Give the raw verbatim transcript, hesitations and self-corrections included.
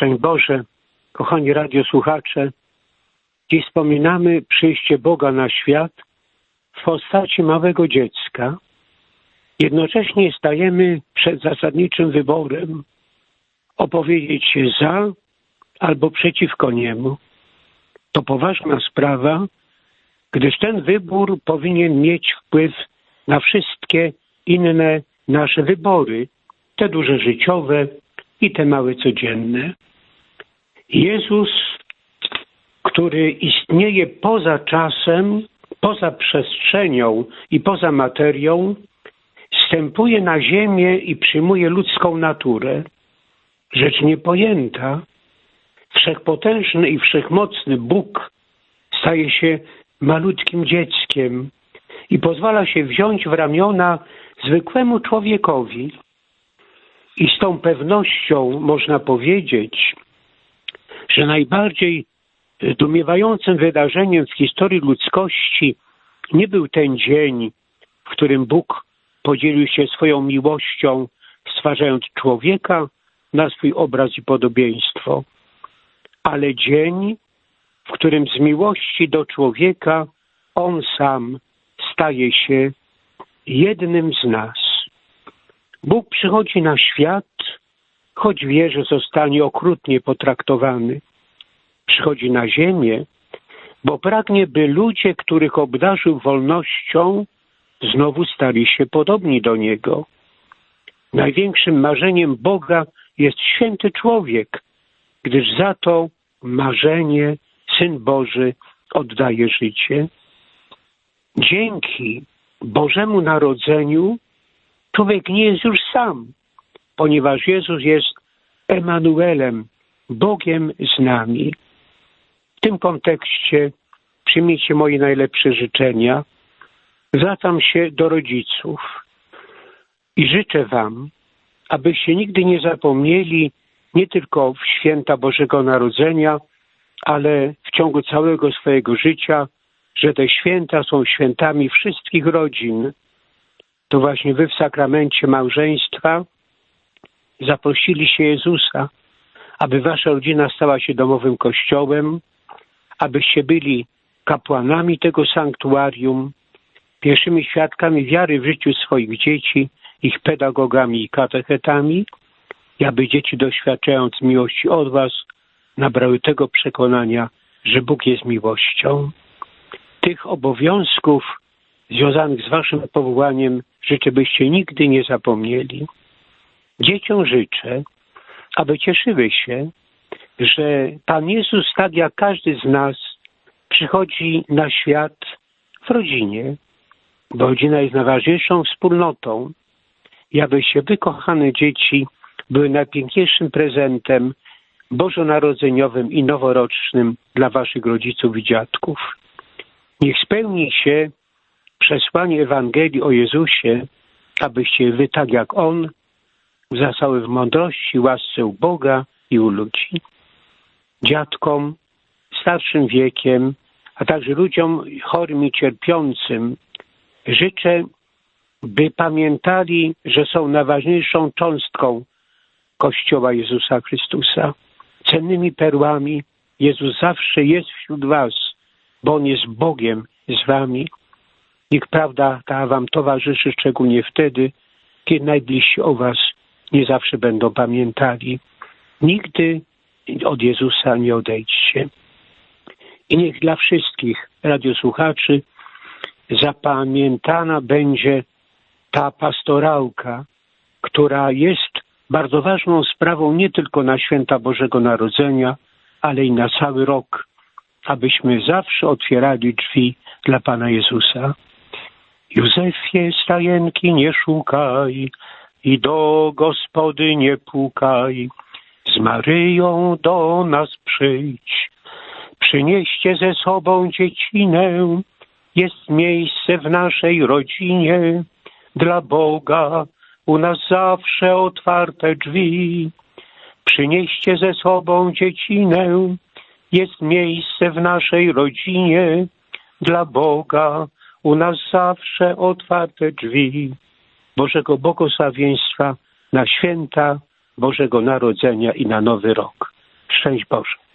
Szczęść Boże, kochani radiosłuchacze, dziś wspominamy przyjście Boga na świat w postaci małego dziecka. Jednocześnie stajemy przed zasadniczym wyborem opowiedzieć się za albo przeciwko Niemu. To poważna sprawa, gdyż ten wybór powinien mieć wpływ na wszystkie inne nasze wybory, te duże życiowe i te małe codzienne. Jezus, który istnieje poza czasem, poza przestrzenią i poza materią, wstępuje na ziemię i przyjmuje ludzką naturę. Rzecz niepojęta, wszechpotężny i wszechmocny Bóg staje się malutkim dzieckiem i pozwala się wziąć w ramiona zwykłemu człowiekowi. I z tą pewnością można powiedzieć, że najbardziej zdumiewającym wydarzeniem w historii ludzkości nie był ten dzień, w którym Bóg podzielił się swoją miłością, stwarzając człowieka na swój obraz i podobieństwo, ale dzień, w którym z miłości do człowieka On sam staje się jednym z nas. Bóg przychodzi na świat, choć wie, że zostanie okrutnie potraktowany. Przychodzi na ziemię, bo pragnie, by ludzie, których obdarzył wolnością, znowu stali się podobni do Niego. Największym marzeniem Boga jest święty człowiek, gdyż za to marzenie Syn Boży oddaje życie. Dzięki Bożemu Narodzeniu człowiek nie jest już sam, ponieważ Jezus jest Emanuelem, Bogiem z nami. W tym kontekście przyjmijcie moje najlepsze życzenia. Zwracam się do rodziców i życzę wam, abyście nigdy nie zapomnieli nie tylko w święta Bożego Narodzenia, ale w ciągu całego swojego życia, że te święta są świętami wszystkich rodzin. To właśnie wy w sakramencie małżeństwa zaprosiliście Jezusa, aby wasza rodzina stała się domowym kościołem, abyście byli kapłanami tego sanktuarium, pierwszymi świadkami wiary w życiu swoich dzieci, ich pedagogami i katechetami, i aby dzieci, doświadczając miłości od was, nabrały tego przekonania, że Bóg jest miłością. Tych obowiązków związanych z waszym powołaniem życzę, byście nigdy nie zapomnieli. Dzieciom życzę, aby cieszyły się, że Pan Jezus, tak jak każdy z nas, przychodzi na świat w rodzinie, bo rodzina jest najważniejszą wspólnotą i abyście wy, kochane dzieci, były najpiękniejszym prezentem bożonarodzeniowym i noworocznym dla waszych rodziców i dziadków. Niech spełni się przesłanie Ewangelii o Jezusie, abyście wy, tak jak On, wzrastały w mądrości, łasce u Boga i u ludzi. Dziadkom, starszym wiekiem, a także ludziom chorym i cierpiącym życzę, by pamiętali, że są najważniejszą cząstką Kościoła Jezusa Chrystusa. Cennymi perłami Jezus zawsze jest wśród was, bo On jest Bogiem z wami. Niech prawda ta wam towarzyszy, szczególnie wtedy, kiedy najbliżsi o was nie zawsze będą pamiętali. Nigdy od Jezusa nie odejdźcie. I niech dla wszystkich radiosłuchaczy zapamiętana będzie ta pastorałka, która jest bardzo ważną sprawą nie tylko na święta Bożego Narodzenia, ale i na cały rok, abyśmy zawsze otwierali drzwi dla Pana Jezusa. Józefie, stajenki nie szukaj i do Gospody nie pukaj. Z Maryją do nas przyjdź. Przynieście ze sobą dziecinę. Jest miejsce w naszej rodzinie. Dla Boga u nas zawsze otwarte drzwi. Przynieście ze sobą dziecinę. Jest miejsce w naszej rodzinie. Dla Boga u nas zawsze otwarte drzwi. Bożego błogosławieństwa na święta Bożego Narodzenia i na Nowy Rok. Szczęść Boże.